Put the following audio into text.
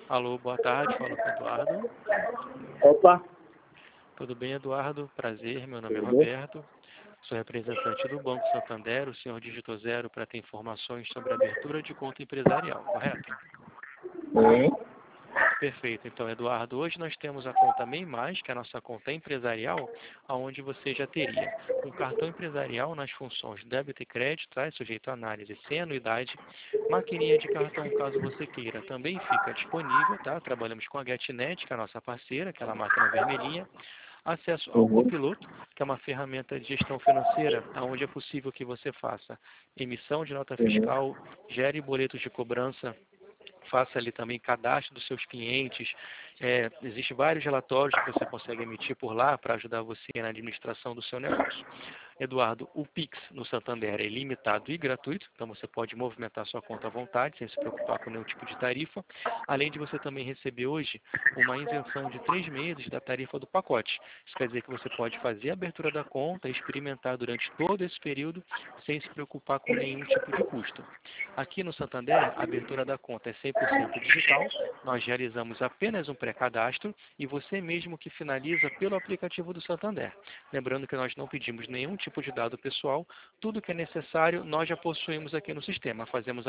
Alô, boa tarde, fala com o Eduardo. Opa, Tudo bem, Eduardo? Prazer, meu nome é tudo? Roberto. Sou representante do Banco Santander. O senhor digitou 0 para ter informações sobre a abertura de conta empresarial, correto? Sim. Perfeito. Então, Eduardo, hoje nós temos a conta MEI+, que é a nossa conta empresarial, onde você já teria um cartão empresarial nas funções débito e crédito, tá? Sujeito a análise sem anuidade. Maquininha de cartão, caso você queira, também fica disponível, tá? Trabalhamos com a GetNet, que é a nossa parceira, aquela máquina vermelhinha. Acesso ao Uhum. Copiloto, que é uma ferramenta de gestão financeira, onde é possível que você faça emissão de nota Uhum. fiscal, gere boletos de cobrança, faça ali também cadastro dos seus clientes. Existem vários relatórios que você consegue emitir por lá para ajudar você na administração do seu negócio. Eduardo, o Pix no Santander é ilimitado e gratuito, então você pode movimentar sua conta à vontade, sem se preocupar com nenhum tipo de tarifa, além de você também receber hoje uma isenção de 3 meses da tarifa do pacote. Isso quer dizer que você pode fazer a abertura da conta e experimentar durante todo esse período sem se preocupar com nenhum tipo de custo. Aqui no Santander, a abertura da conta é 100% digital, nós realizamos apenas um pré-cadastro e você mesmo que finaliza pelo aplicativo do Santander. Lembrando que nós não pedimos nenhum tipo de dado pessoal, tudo que é necessário nós já possuímos aqui no sistema. Fazemos